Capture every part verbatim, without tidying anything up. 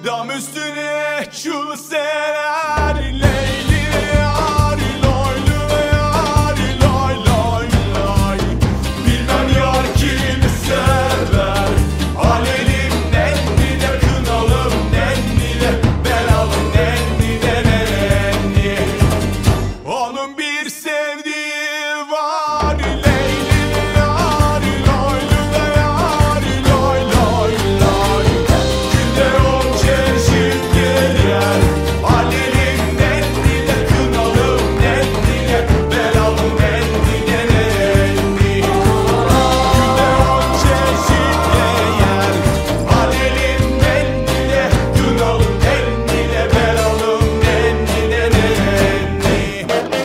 Dam üstüne çul serer Leyli yar loylu yar loy loy loy. Bilmem yar kimi sever. Alelim nennile kınalım nennile belalım nennile nenni. Onun bir sevdiği var Leyli yar loylu yar loy loy loy. Günde on çeşit gelir. Alelim nennile kınalım nennile belalım nennile nenni. Günde on çeşit yer. Alelim nennile kınalım nennile belalım nennile nenni.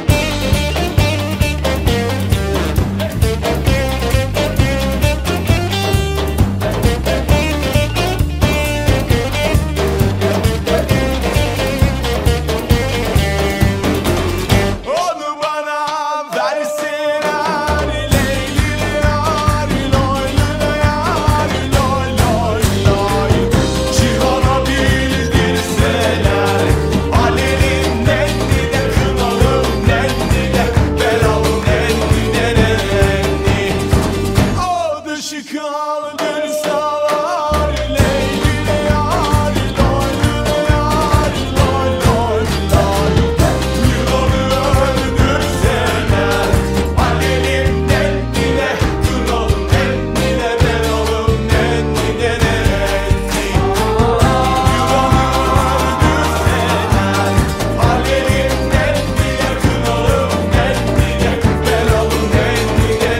Onu bana versinler Leyli yar loylu yar loy loy loy. Cihana bildirseler. Alelim nennile kınalım nennile belalım nennile nenni. O dışı kaldırsalar Leyli yar loylu yar loy loy loy. Yılanı öldürseler. Alelim nennile kınalım nennile belalım nennile nenni. Yılanı öldürseler. Alelim nennile kınalım nennile belalım nennile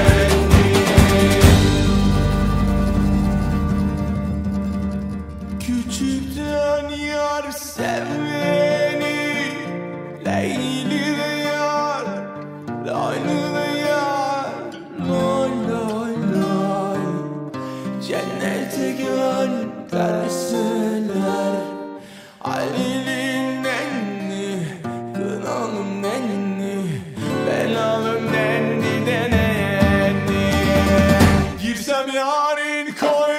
nenni. Küçükten yar sevmeni Leyli de yar loylu de yar loy loy loy. Cennete gönderseler. Alelim nenni kınalım nenni belalım nenni de nenni. Girsem yarın koy